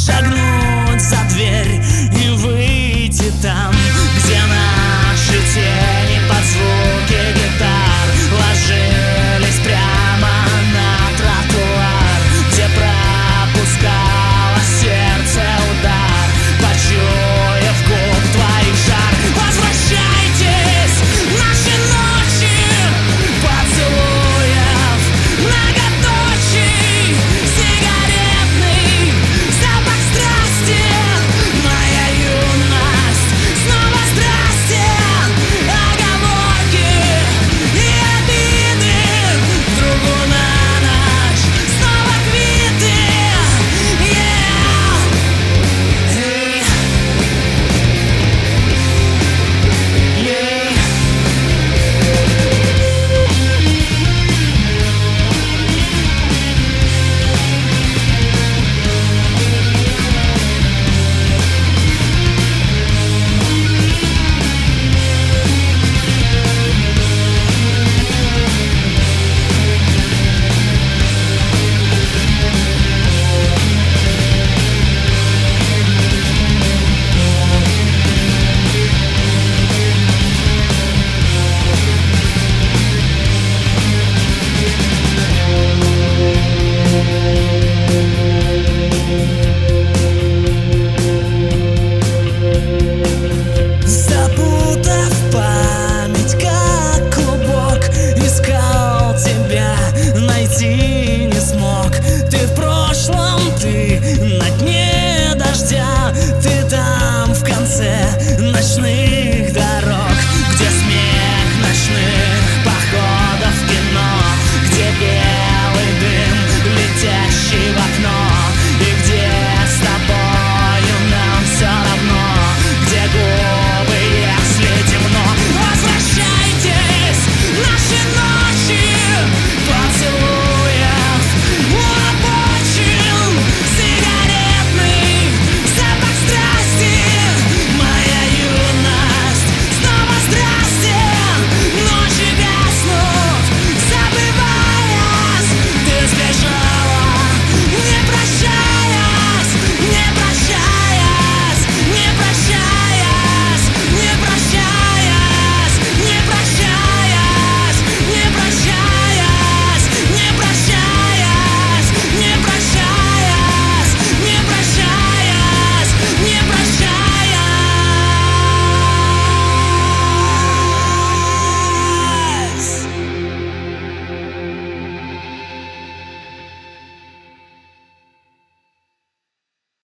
шагнуть за дверь и выйти там, где наши тени под звуки гитар ложились прямо на тротуар, где пропускало сердце удар, почуяв губ твоих жар. Возвращайтесь, наши ночи поцелуев, многоточий, сигаретный запах страсти, моя юность, снова здрасте, оговорки и обиды, другу на ночь, снова квиты. Запутав память, как клубок, искал тебя, найти не смог. Ты в прошлом, ты на дне дождя, ты там в конце ночных